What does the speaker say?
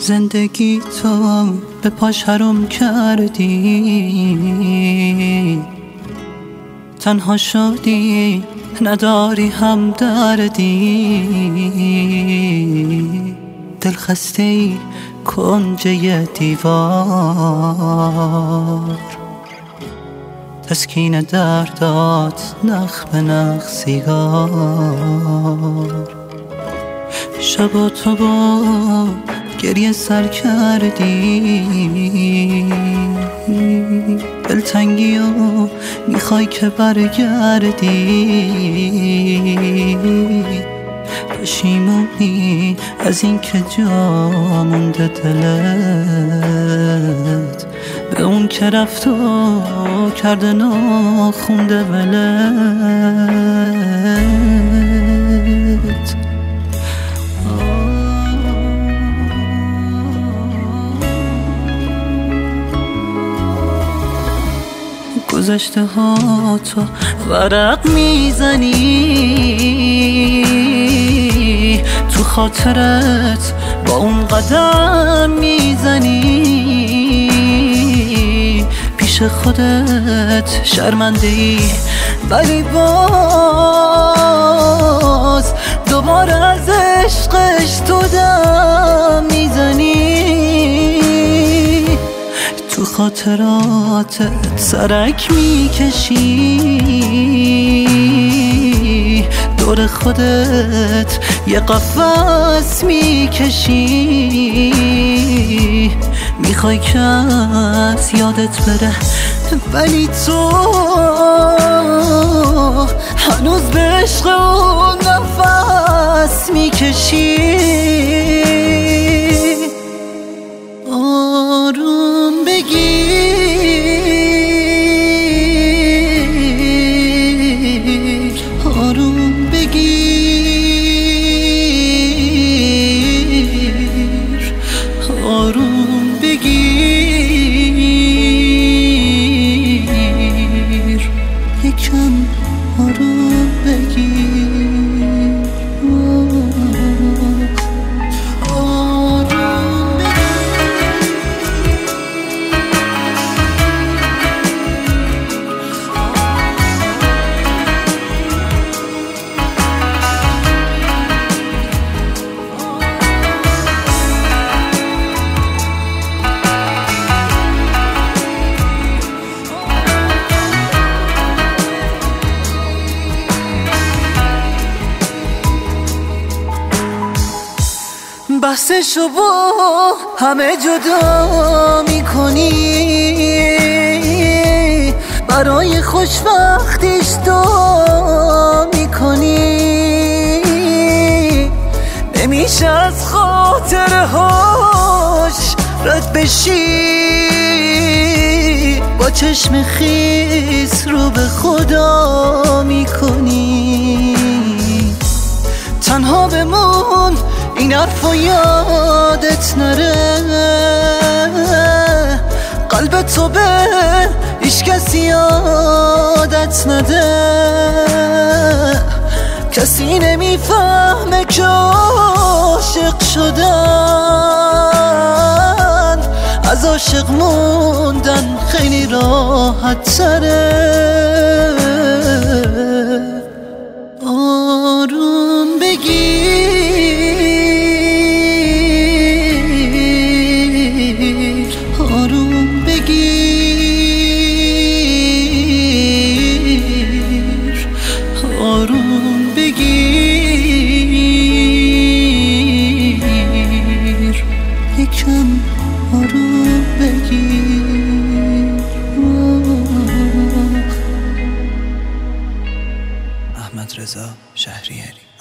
زندگی تو به پاش حرام کردی، تنها شدی نداری هم دردی، دل خسته ای کنجه دیوار، تسکین دردات نخ به نخ سیگار. شبا تو با گریه سر کردی، دلتنگی و میخوای که برگردی، پشیمونی از این که جا مونده دلت، به اون که رفت و کرده ناخونده ولت. گذشته ها تو ورق میزنی، تو خاطرت با اون قدم میزنی، پیش خودت شرمنده ای ولی باز دوباره از عشقش تو دم میزنی، تو خاطراتت سرک میکشی، دور خودت یه قفس میکشی، میخوای که از یادت بره ولی تو هنوز به عشق اون نفس میکشی. آروم بگیر، آروم بگیر، آروم بگیر، یکم آروم بگیر. بحثشو با همه جدا میکنی، برای خوشبختیش دعا میکنی، نمیشه از خاطره هاش رد بشی، با چشم خیس رو به خدا میکنی، تنها بمون این حرفا یادت نره، قلب تو به هیچ کسی یادت نده، کسی نمیفهمه که عاشق شدن از عاشق موندن خیلی راحت تره. آروم بگیر، آروم بگیر، آروم بگیر، یکم آروم بگیر. احمد رضا شهریاری.